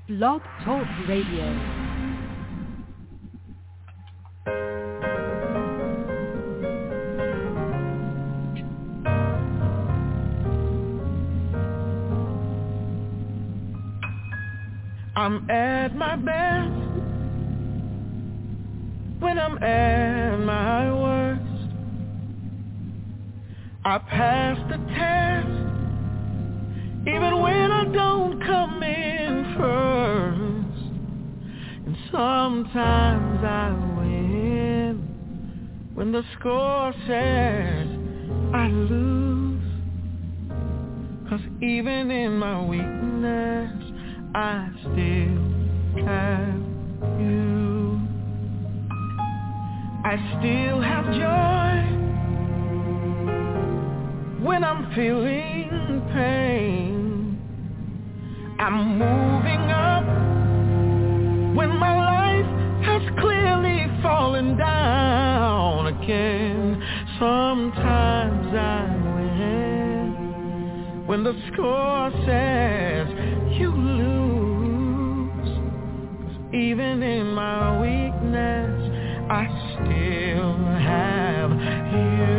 Blog Talk Radio. I'm at my best when I'm at my worst. I pass the test even when I don't come in first. And sometimes I win when the score says I lose. 'Cause even in my weakness I still have you. I still have joy when I'm feeling pain. I'm moving up when my life has clearly fallen down again. Sometimes I win when the score says you lose. 'Cause even in my weakness I still have you.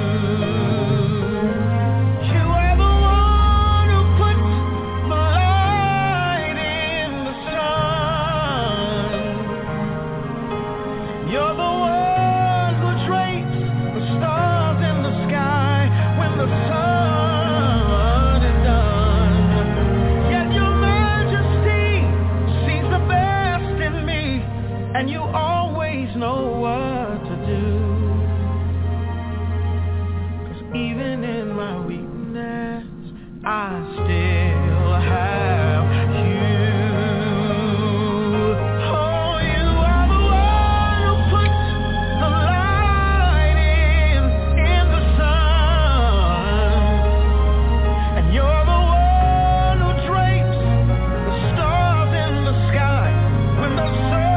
You are the one who puts the light in the sun. You're the one who drapes the stars in the sky when the sun is done. Yet your majesty sees the best in me, and you always know what to do. 'Cause even in my weakness I still have you. Oh, you are the one who puts the light in the sun. And you're the one who drapes the stars in the sky when the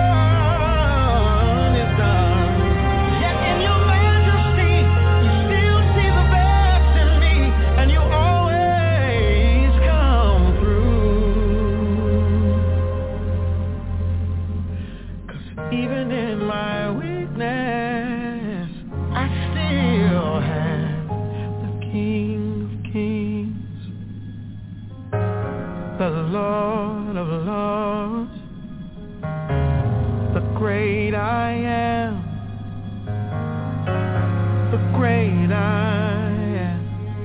sun is done. Yet in your majesty, you still see the best in me, and you always come through. 'Cause even in my weakness, I still have the King of Kings, the Lord of Lords, the great I am, the great I am,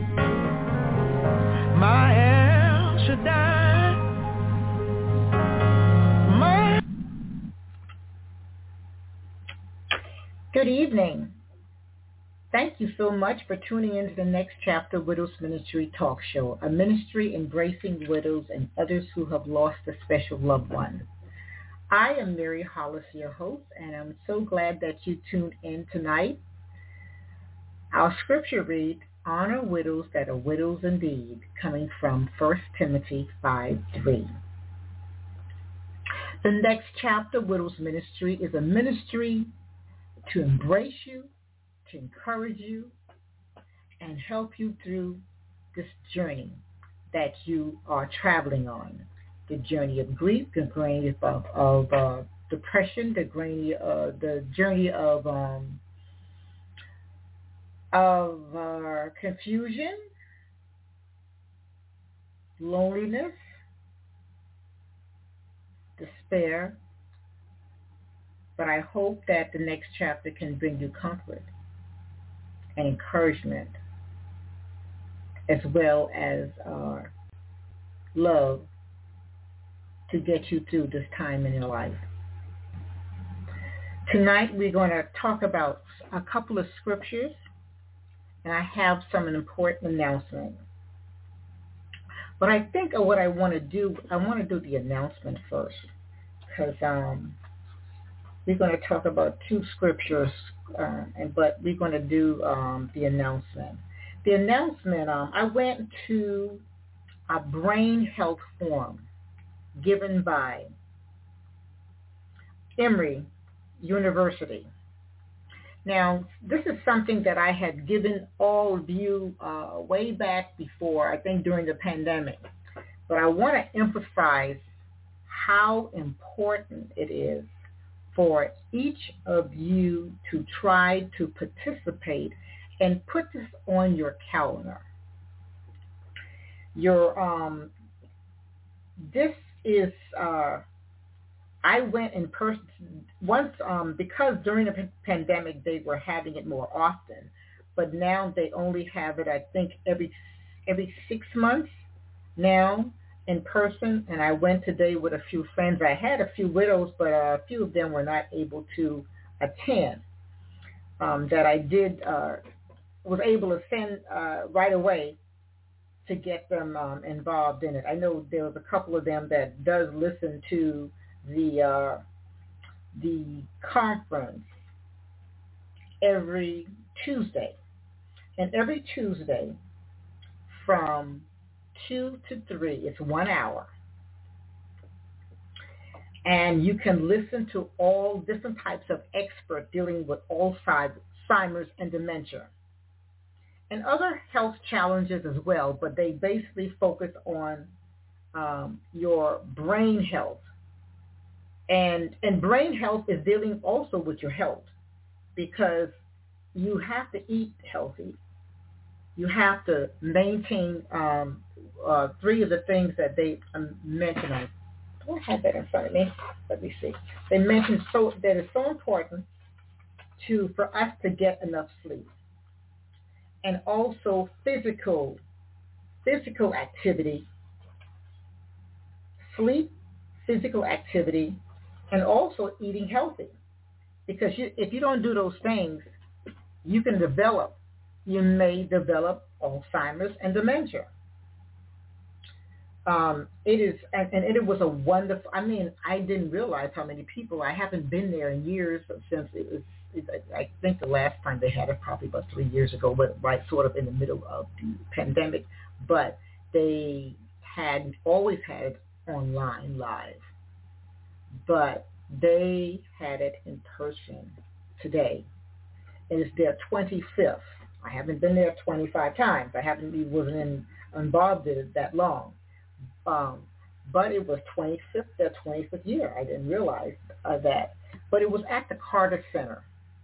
my El Shaddai, my... Good evening. Thank you so much for tuning into the Next Chapter Widows Ministry Talk Show, a ministry embracing widows and others who have lost a special loved one. I am Mary Hollis, your host, and I'm so glad that you tuned in tonight. Our scripture reads, "Honor widows that are widows indeed," coming from 1 Timothy 5:3. The Next Chapter Widows Ministry is a ministry to embrace you, to encourage you, and help you through this journey that you are traveling on. The journey of grief, the journey of depression, the journey of confusion, loneliness, despair. But I hope that the next chapter can bring you comfort and encouragement, as well as love to get you through this time in your life. Tonight we're going to talk about a couple of scriptures, and I have some important announcements. But I think of what I want to do the announcement first, because we're going to talk about two scriptures, but we're going to do the announcement. The announcement, I went to a brain health forum given by Emory University. Now, this is something that I had given all of you way back before, I think during the pandemic. But I want to emphasize how important it is for each of you to try to participate and put this on your calendar. This is, I went in person once, because during the pandemic they were having it more often, but now they only have it, I think, every 6 months now in person. And I went today with a few friends. I had a few widows, but a few of them were not able to attend. That I did was able to send right away to get them involved in it. I know there was a couple of them that does listen to the conference every Tuesday. And every Tuesday from 2 to 3, it's 1 hour. And you can listen to all different types of experts dealing with Alzheimer's and dementia and other health challenges as well, but they basically focus on your brain health. And brain health is dealing also with your health, because you have to eat healthy. You have to maintain 3 of the things that they mentioned. I don't have that in front of me. Let me see. They mentioned that it's so important for us to get enough sleep, and also physical activity, sleep, physical activity, and also eating healthy. Because if you don't do those things, you may develop Alzheimer's and dementia. It was a wonderful, I didn't realize how many people. I haven't been there in years since I think the last time they had it probably about 3 years ago, but right sort of in the middle of the pandemic. But they had always had it online live, but they had it in person today. And it's their 25th. I haven't been there 25 times. Wasn't involved in it that long. But it was their 25th year. I didn't realize that. But it was at the Carter Center.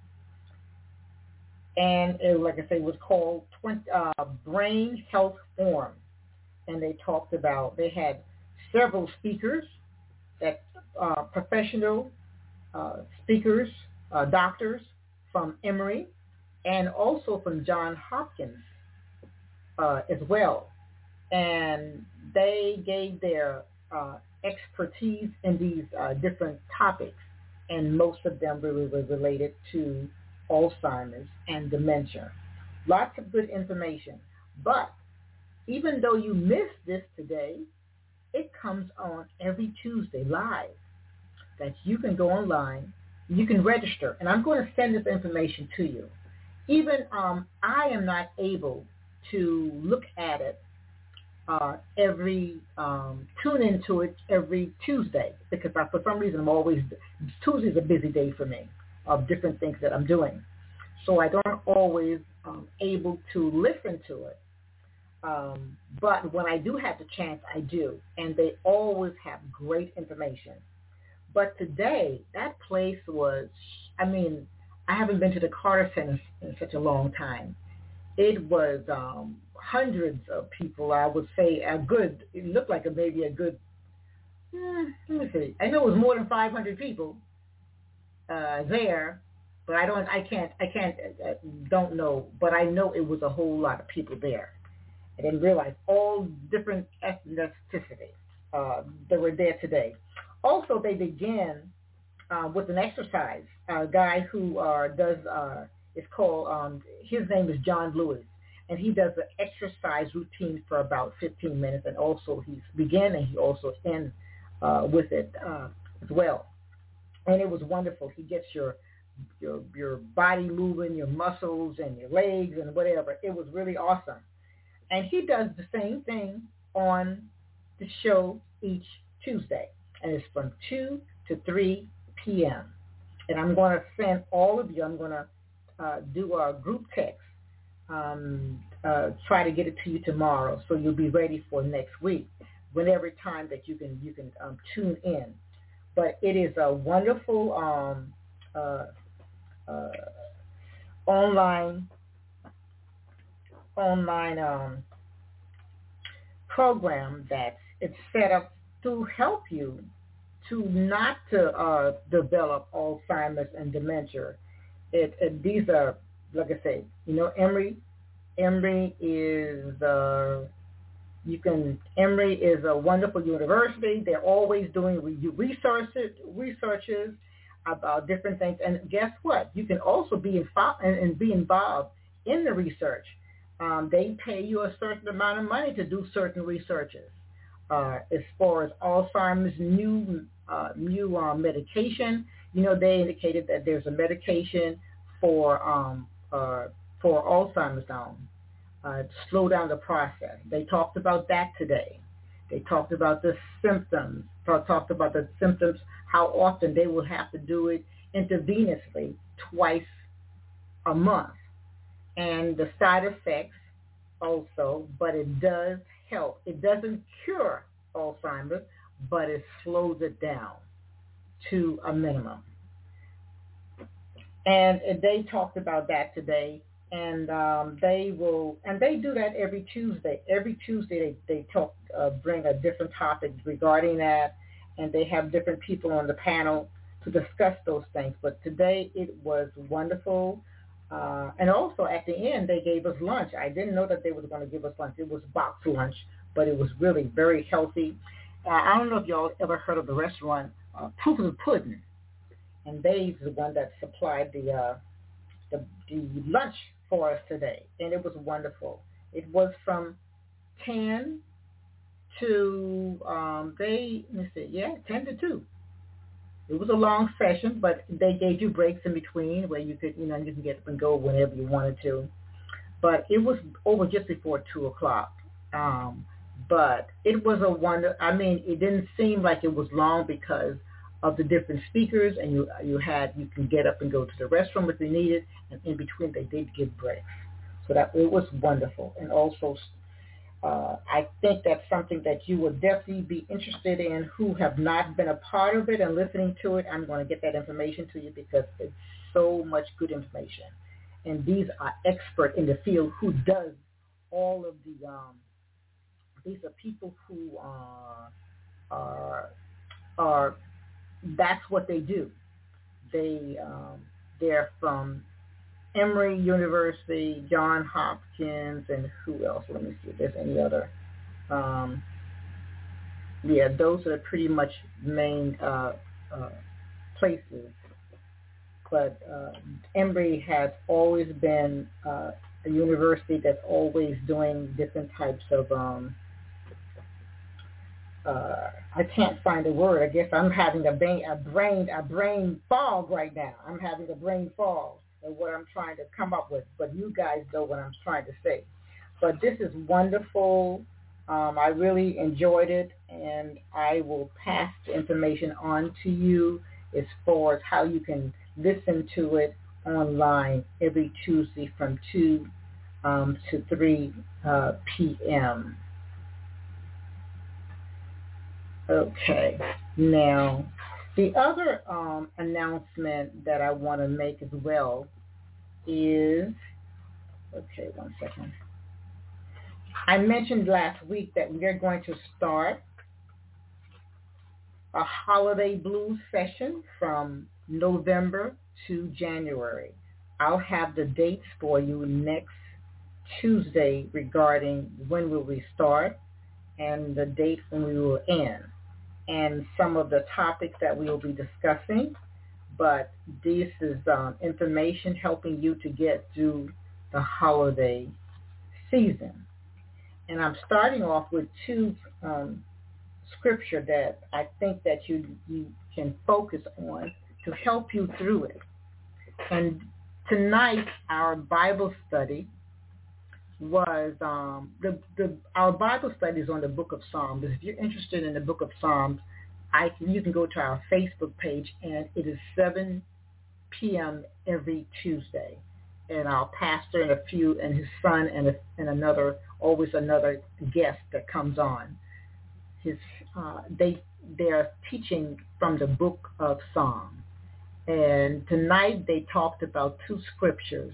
And like I say, it was called Brain Health Forum. And they had several speakers, professional speakers, doctors from Emory, and also from Johns Hopkins as well. And they gave their expertise in these different topics, and most of them really were related to Alzheimer's and dementia. Lots of good information. But even though you missed this today, it comes on every Tuesday live, that you can go online, you can register, and I'm going to send this information to you. Even I am not able to look at it tune into it every Tuesday, because for some reason Tuesday's a busy day for me of different things that I'm doing. So I don't always able to listen to it. But when I do have the chance, I do. And they always have great information. But today, that place was, I haven't been to the Carter Center in such a long time. It was hundreds of people, I would say, it looked like maybe a good, let me see. I know it was more than 500 people there, but don't know. But I know it was a whole lot of people there. I didn't realize all different ethnicities that were there today. Also, they began with an exercise. A guy who it's called, his name is John Lewis, and he does an exercise routine for about 15 minutes, and also he also ends with it as well. And it was wonderful. He gets your body moving, your muscles and your legs and whatever. It was really awesome. And he does the same thing on the show each Tuesday, and it's from 2 to 3 p.m. And I'm going to send all of you, I'm going to do a group text, try to get it to you tomorrow, so you'll be ready for next week. whenever time that you can tune in. But it is a wonderful uh, online program that it's set up to help you to not to develop Alzheimer's and dementia. These are, like I say, Emory is Emory is a wonderful university. They're always doing researches about different things. And guess what? You can also be involved in the research. They pay you a certain amount of money to do certain researches. As far as Alzheimer's new medication, they indicated that there's a medication for Alzheimer's now. To slow down the process. They talked about that today. They talked about the symptoms. Talked about the symptoms, how often they will have to do it intravenously twice a month, and the side effects also. But it does help. It doesn't cure Alzheimer's, but it slows it down to a minimum. And they talked about that today. And they do that every Tuesday. Every Tuesday they bring a different topic regarding that, and they have different people on the panel to discuss those things. But today it was wonderful. And also at the end they gave us lunch. I didn't know that they were going to give us lunch. It was box lunch, but it was really very healthy. I don't know if y'all ever heard of the restaurant Proof of the Pudding, and they're the one that supplied the lunch for us today, and it was wonderful. It was from 10 to 10 to 2. It was a long session, but they gave you breaks in between where you could, you can get up and go whenever you wanted to. But it was over just before 2:00. But it was a wonder. I mean, it didn't seem like it was long because of the different speakers, and you can get up and go to the restroom if you needed, and in between they did give breaks. So that it was wonderful. And also, I think that's something that you would definitely be interested in who have not been a part of it and listening to it. I'm going to get that information to you because it's so much good information. And these are experts in the field who does all of the, these are people who are that's what they do. They're from Emory University, Johns Hopkins, and who else? Let me see if there's any other. Those are pretty much main places. But Emory has always been a university that's always doing different types of I can't find a word. I guess I'm having a brain fog right now. I'm having a brain fog of what I'm trying to come up with. But you guys know what I'm trying to say. But this is wonderful. I really enjoyed it, and I will pass the information on to you as far as how you can listen to it online every Tuesday from 2 to 3 p.m. Okay. Now, the other announcement that I want to make as well is, okay, one second. I mentioned last week that we are going to start a holiday blues session from November to January. I'll have the dates for you next Tuesday regarding when will we start and the date when we will end, and some of the topics that we will be discussing. But this is information helping you to get through the holiday season. And I'm starting off with two scripture that I think that you can focus on to help you through it. And tonight our Bible study was our Bible study is on the Book of Psalms. If you're interested in the Book of Psalms, you can go to our Facebook page, and it is 7 p.m. every Tuesday. And our pastor and his son and another guest that comes on. they're teaching from the book of Psalms. And tonight they talked about two scriptures.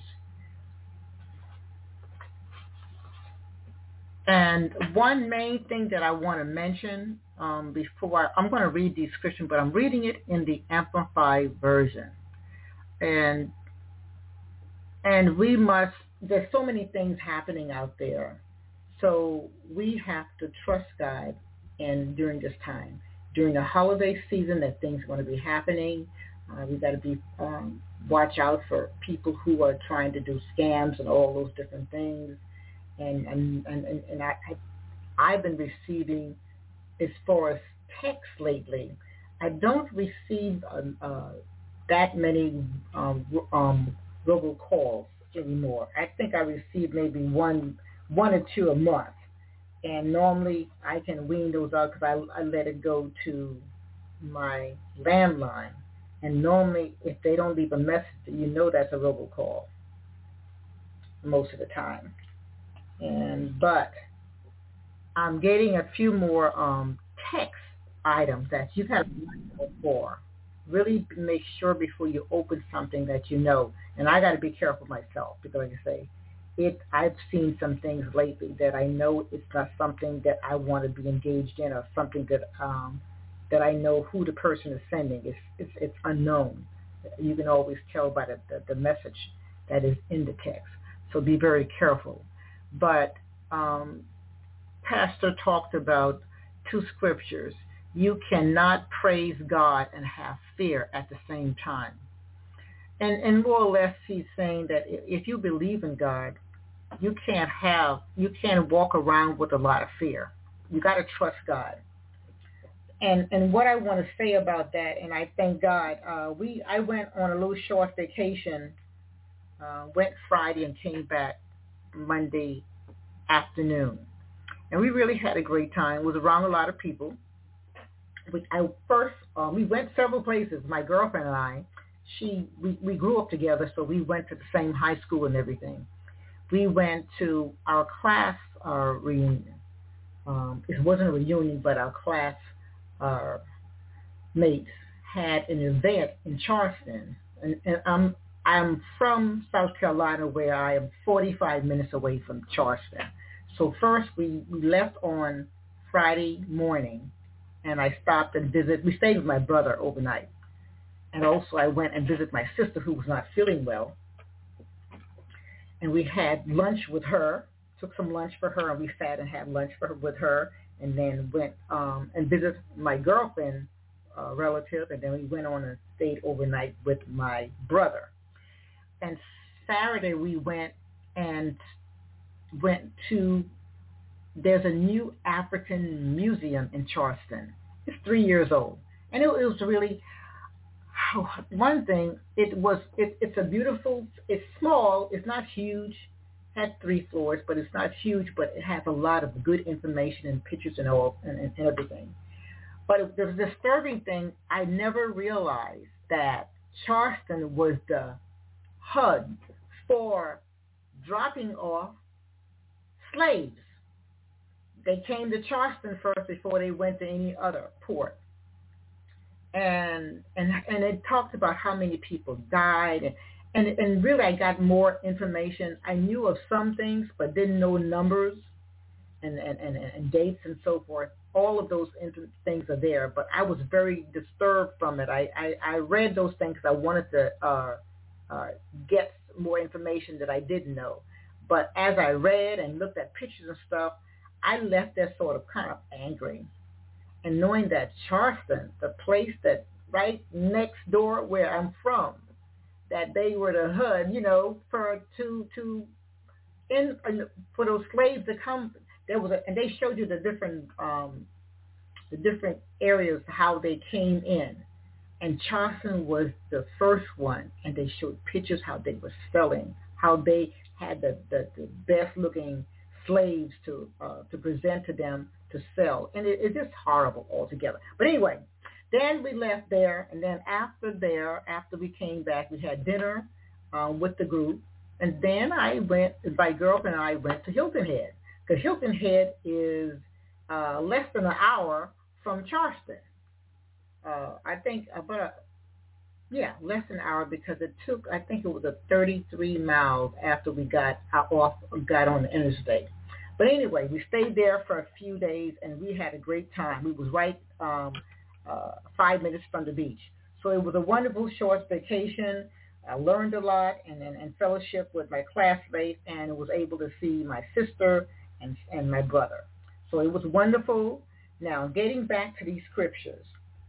And one main thing that I want to mention before I'm going to read these scriptures, but I'm reading it in the Amplified version. And there's so many things happening out there. So we have to trust God during this time. During the holiday season, that things are going to be happening. We've got to be watch out for people who are trying to do scams and all those different things. And I've been receiving, as far as text lately, I don't receive that many robocalls anymore. I think I receive maybe one or two a month, and normally I can wean those out because I let it go to my landline. And normally, if they don't leave a message, you know that's a robocall most of the time. But I'm getting a few more text items that you have to look for. Really make sure before you open something that you know. And I got to be careful myself because, like I say, I've seen some things lately that I know it's not something that I want to be engaged in, or something that I know who the person is sending. It's unknown. You can always tell by the message that is in the text. So be very careful. But Pastor talked about two scriptures. You cannot praise God and have fear at the same time. And more or less he's saying that if you believe in God, you can't walk around with a lot of fear. You got to trust God. And what I want to say about that, and I thank God, I went on a little short vacation, went Friday and came back Monday afternoon. And we really had a great time. It was around a lot of people. We went several places. My girlfriend and I, we grew up together, so we went to the same high school and everything. We went to our class reunion. It wasn't a reunion, but our class mates had an event in Charleston, and I'm from South Carolina, where I am 45 minutes away from Charleston. So first we left on Friday morning, and I stopped and visited. We stayed with my brother overnight, and also I went and visited my sister who was not feeling well, and we had lunch with her. Took some lunch for her, and we sat and had lunch with her. And then went and visited my girlfriend relative, and then we went on and stayed overnight with my brother. And Saturday we went to, there's a new African museum in Charleston. It's 3 years old. And it was really, one thing, it's a beautiful, it's small, it's not huge. Had 3 floors, but it's not huge, but it has a lot of good information and pictures and all and everything. But the disturbing thing, I never realized that Charleston was the hub for dropping off slaves. They came to Charleston first before they went to any other port. And it talked about how many people died, and really I got more information. I knew of some things, but didn't know numbers and dates and so forth. All of those things are there, but I was very disturbed from it. I read those things because I wanted to get more information that I didn't know. But as I read and looked at pictures and stuff, I left there sort of kind of angry. And knowing that Charleston, the place that right next door where I'm from, that they were the HUD, for those slaves to come. And they showed you the different areas how they came in, and Charleston was the first one. And they showed pictures how they were selling, how they had the best looking slaves to present to them to sell, and it's just horrible altogether. But anyway. Then we left there, and then after we came back, we had dinner with the group, and then my girlfriend and I went to Hilton Head, because Hilton Head is less than an hour from Charleston. I think less than an hour because it took, I think it was 33 miles after we got on the interstate. But anyway, we stayed there for a few days and we had a great time. We was right 5 minutes from the beach. So it was a wonderful short vacation. I learned a lot and fellowship with my classmates and was able to see my sister and my brother. So it was wonderful. Now, getting back to these scriptures,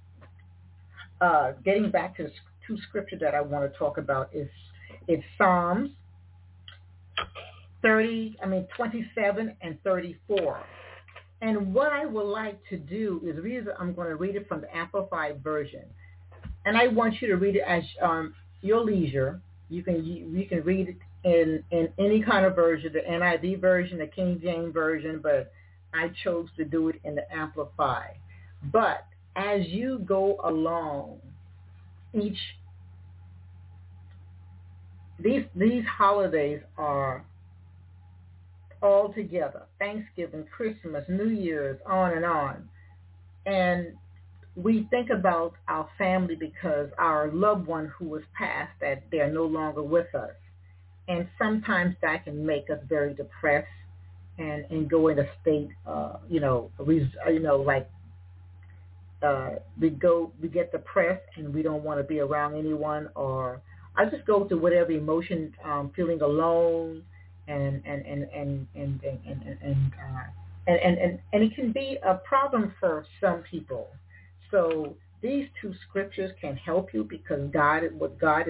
getting back to the two scriptures that I want to talk about it's Psalms 27 and 34. And what I would like to do is I'm going to read it from the Amplified Version. And I want you to read it as your leisure. You can read it in any kind of version, the NIV version, the King James Version, but I chose to do it in the Amplified. But as you go along, these holidays are all together. Thanksgiving, Christmas, New Year's, on and on. And we think about our family because our loved one who was passed, that they're no longer with us. And sometimes that can make us very depressed and go in a state, we get depressed and we don't want to be around anyone, or I just go through whatever emotion, feeling alone, and it can be a problem for some people. So these two scriptures can help you because God is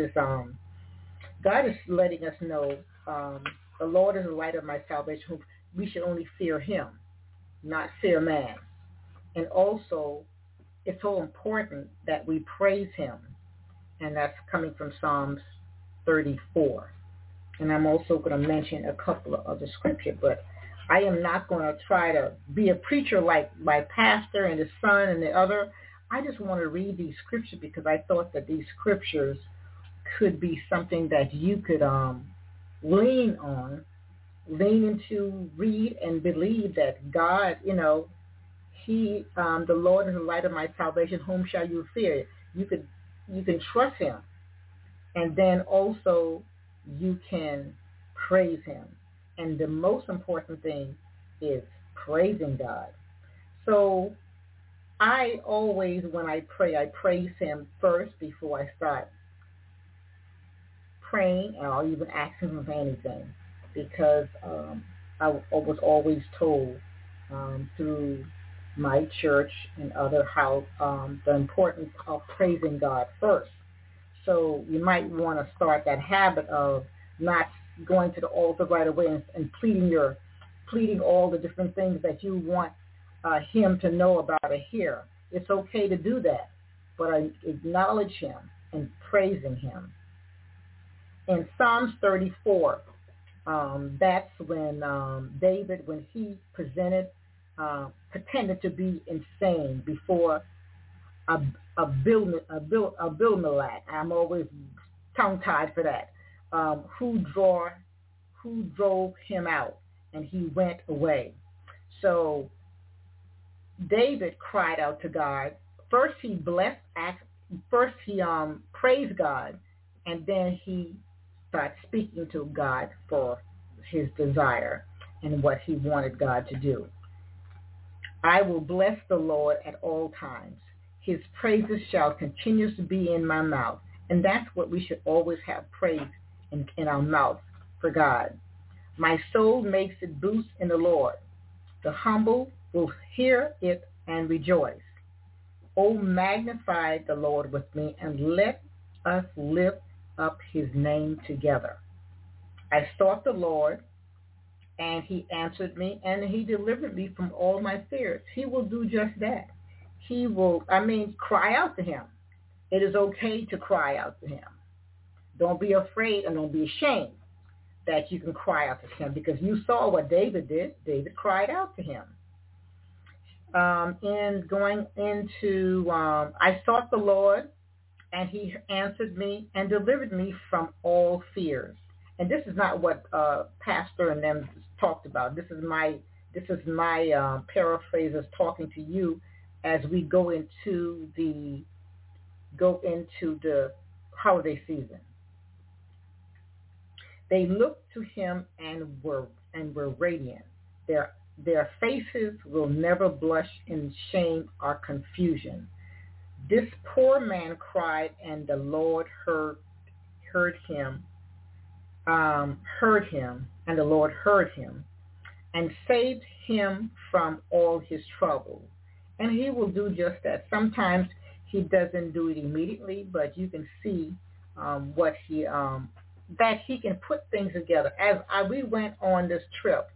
letting us know the Lord is the light of my salvation. We should only fear him, not fear man. And also, it's so important that we praise him, and that's coming from Psalms 34. And I'm also going to mention a couple of other scriptures, but I am not going to try to be a preacher like my pastor and his son and the other. I just want to read these scriptures because I thought that these scriptures could be something that you could lean into, read and believe that God, he, the Lord is the light of my salvation. Whom shall you fear? You can trust him, and then also you can praise him. And the most important thing is praising God. So I always, when I pray, I praise him first before I start praying, and I'll even ask him for anything, because I was always told through my church and other house the importance of praising God first. So you might want to start that habit of not going to the altar right away and pleading all the different things that you want him to know about or hear. It's okay to do that, but I acknowledge him and praising him. In Psalms 34, that's when David, when he pretended to be insane before Abimelech. I'm always tongue-tied for that. Who drove him out, and he went away. So David cried out to God. First he praised God, and then he started speaking to God for his desire and what he wanted God to do. I will bless the Lord at all times. His praises shall continuously be in my mouth. And that's what we should always have, praise in our mouth for God. My soul makes it boost in the Lord. The humble will hear it and rejoice. Oh, magnify the Lord with me, and let us lift up his name together. I sought the Lord, and he answered me, and he delivered me from all my fears. He will do just that. He will, cry out to him. It is okay to cry out to him. Don't be afraid and don't be ashamed that you can cry out to him, because you saw what David did. David cried out to him. In going into, I sought the Lord, and he answered me and delivered me from all fears. And this is not what Pastor and them talked about. This is my This is my paraphrase as talking to you as we go into the holiday season. They looked to him and were radiant. Their faces will never blush in shame or confusion. This poor man cried, and the Lord heard him, and the Lord heard him, and saved him from all his trouble. And he will do just that. Sometimes he doesn't do it immediately, but you can see that he can put things together. As we went on this trip,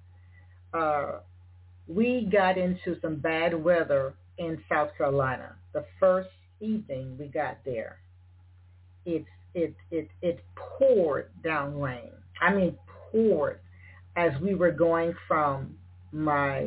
we got into some bad weather in South Carolina. The first evening we got there, it poured down rain. I mean, poured as we were going from my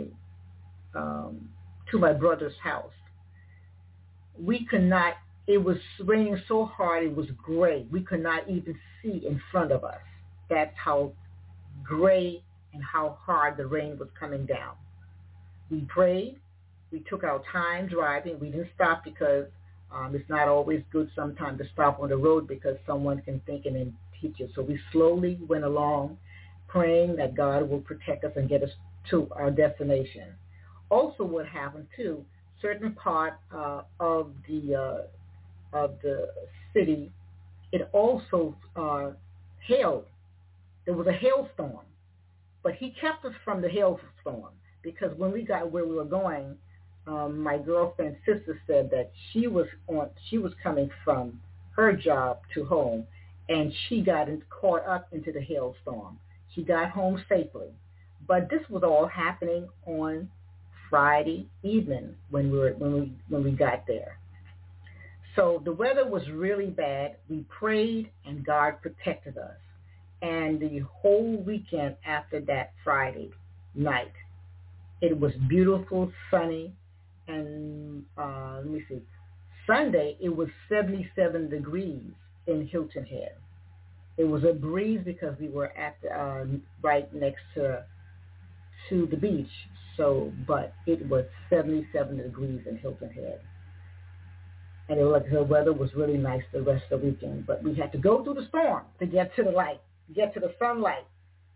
to my brother's house. We could not. It was raining so hard. It was gray. We could not even see in front of us. That's how gray and how hard the rain was coming down. We prayed. We took our time driving. We didn't stop because it's not always good sometimes to stop on the road because someone can think and then teach you. So we slowly went along, praying that God will protect us and get us to our destination. Also, what happened too, certain part of the city, it also hailed. There was a hailstorm, but he kept us from the hailstorm because when we got where we were going, my girlfriend's sister said that she was coming from her job to home, and she got caught up into the hailstorm. She got home safely, but this was all happening on Friday evening when we got there. So the weather was really bad. We prayed and God protected us. And the whole weekend after that Friday night, it was beautiful, sunny, and Sunday it was 77 degrees in Hilton Head. It was a breeze because we were at right next to the beach. So, but it was 77 degrees in Hilton Head. And the weather was really nice the rest of the weekend. But we had to go through the storm to get to the light, get to the sunlight.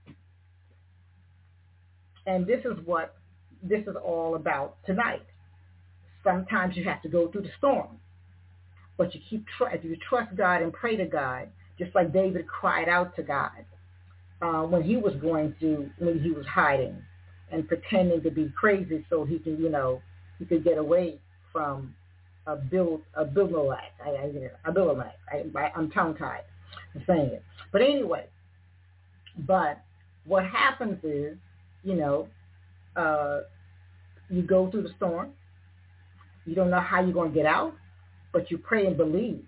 And this is what this is all about tonight. Sometimes you have to go through the storm. But you if you trust God and pray to God, just like David cried out to God when he was when he was hiding and pretending to be crazy so he could get away from Abimelech. I'm tongue-tied in saying it. But anyway, but what happens is, you go through the storm. You don't know how you're going to get out, but you pray and believe.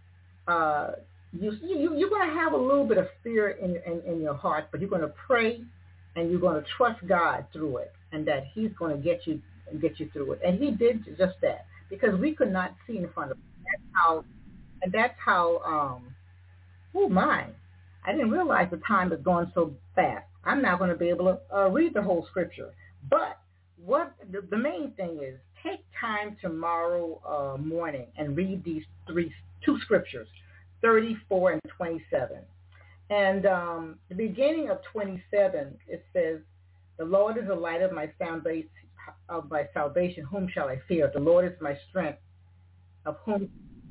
You're going to have a little bit of fear in your heart, but you're going to pray and you're going to trust God through it, and that He's going to get you through it. And He did just that because we could not see in front of us. That's how. Oh my! I didn't realize the time is going so fast. I'm not going to be able to read the whole scripture, but what the main thing is, take time tomorrow morning and read these two scriptures, 34 and 27. And the beginning of 27, it says, "The Lord is the light of my salvation. Whom shall I fear? The Lord is my strength. Of whom?"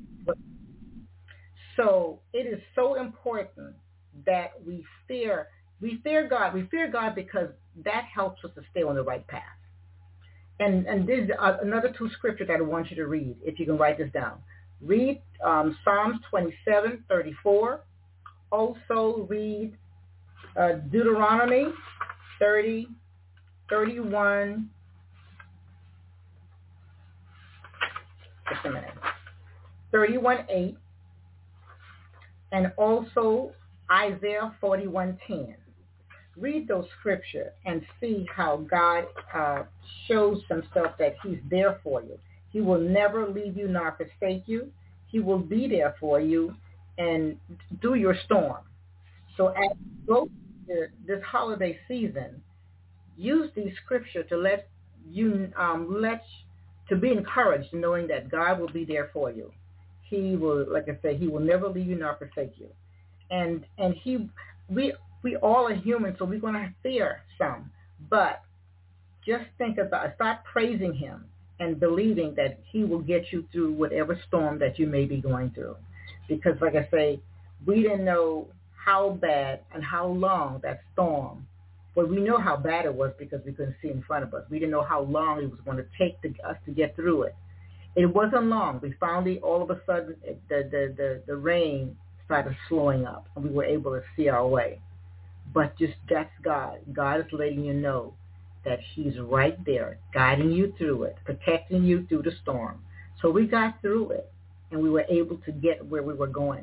So it is so important that we fear God. We fear God because that helps us to stay on the right path. And this is another two scriptures that I want you to read, if you can write this down. Read Psalms 27:34. Also read Deuteronomy 30:31. Just a minute. 31:8. And also Isaiah 41:10. Read those scriptures and see how God shows himself that He's there for you. He will never leave you nor forsake you. He will be there for you and through your storm. So as you go through this holiday season, use these scripture to let you to be encouraged, knowing that God will be there for you. He will, like I said, He will never leave you nor forsake you. And we all are human, so we're going to fear some. But just start praising Him and believing that He will get you through whatever storm that you may be going through. Because, like I say, we didn't know how bad and how long that storm, but we know how bad it was because we couldn't see in front of us. We didn't know how long it was going to take us to get through it. It wasn't long. We finally, all of a sudden, the rain started slowing up, and we were able to see our way. But just that's God. God is letting you know that He's right there, guiding you through it, protecting you through the storm. So we got through it, and we were able to get where we were going.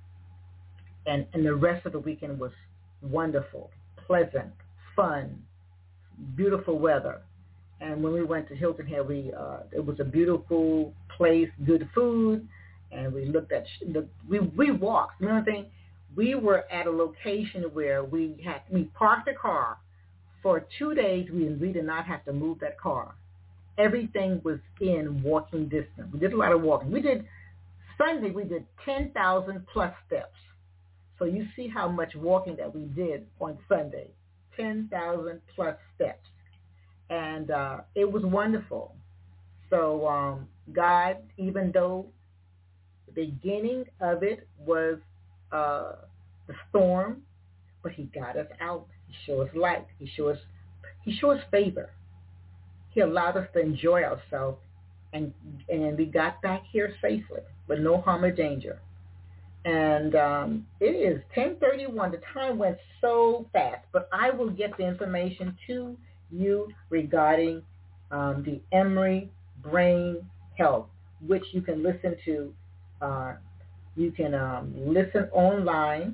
And the rest of the weekend was wonderful, pleasant, fun, beautiful weather. And when we went to Hilton Head, it was a beautiful place, good food, and we looked at we walked. You know what I'm saying? We were at a location where we parked the car for 2 days. We did not have to move that car. Everything was in walking distance. We did a lot of walking. Sunday we did 10,000 plus steps. So you see how much walking that we did on Sunday, 10,000 plus steps. And it was wonderful. So God, even though the beginning of it was the storm, but He got us out. He showed us light. He showed us favor. He allowed us to enjoy ourselves, and we got back here safely with no harm or danger. And it is 10:31. The time went so fast, but I will get the information to you regarding the Emory Brain Health, which you can listen to. You can listen online,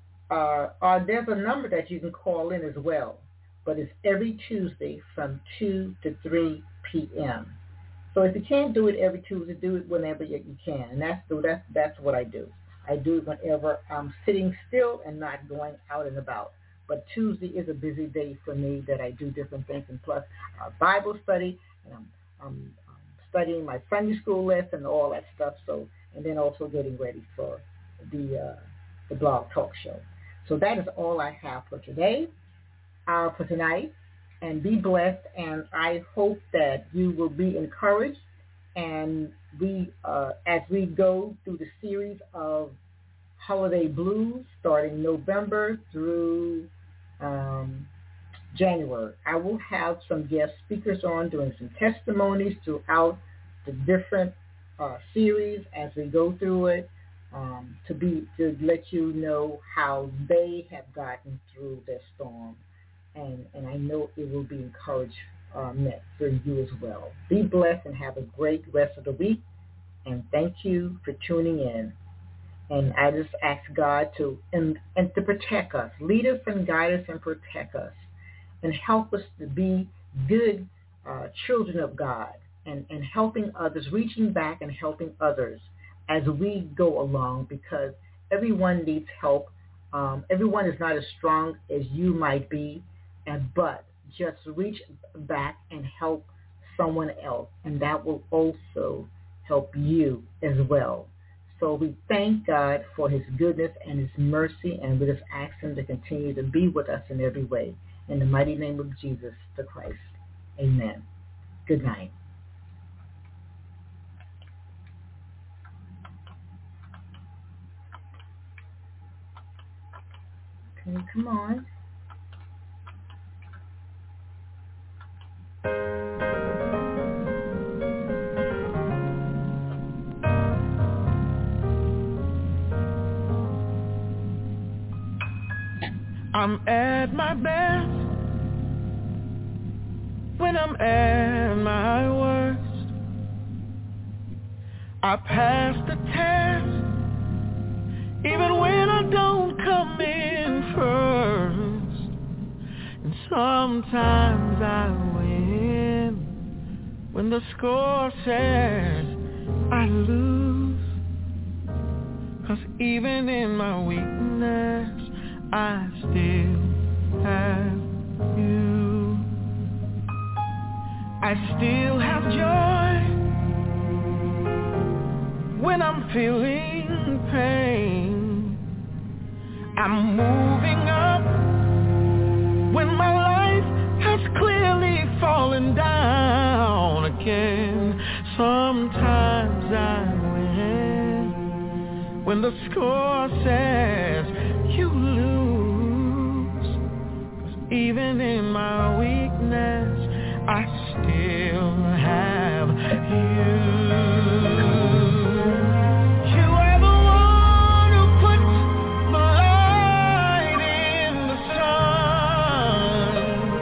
or there's a number that you can call in as well. But it's every Tuesday from 2 to 3 p.m. So if you can't do it every Tuesday, do it whenever you can. And that's what I do. I do it whenever I'm sitting still and not going out and about. But Tuesday is a busy day for me that I do different things, and plus Bible study, and I'm studying my Sunday school lesson and all that stuff. So, and then also getting ready for the blog talk show. So that is all I have for today, for tonight. And be blessed. And I hope that you will be encouraged. And we, as we go through the series of Holiday Blues, starting November through January, I will have some guest speakers on doing some testimonies throughout the different series as we go through it, to let you know how they have gotten through their storm, and I know it will be encouragement for you as well. Be blessed and have a great rest of the week, and thank you for tuning in. And I just ask God to protect us, lead us and guide us and protect us, and help us to be good children of God, and helping others, reaching back and helping others as we go along, because everyone needs help. Everyone is not as strong as you might be, but just reach back and help someone else, and that will also help you as well. So we thank God for His goodness and His mercy, and we just ask Him to continue to be with us in every way. In the mighty name of Jesus the Christ, amen. Good night. Okay, come on. I'm at my best when I'm at my worst. I pass the test even when I don't come in first. And sometimes I win when the score says I lose. 'Cause even in my weakness I still have you. I still have joy when I'm feeling pain. I'm moving up when my life has clearly fallen down again. Sometimes I win when the score says you lose. 'Cause even in my weakness, I still have you. You are the one who puts the light in the sun.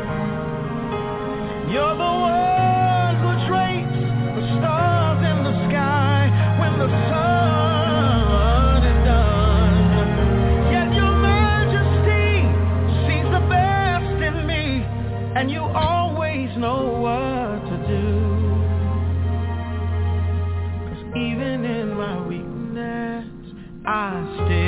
You're the one who drapes the stars in the sky when the sun is done. Yet your majesty sees the best in me, and you always know what to do. 'Cause even in my weakness, I still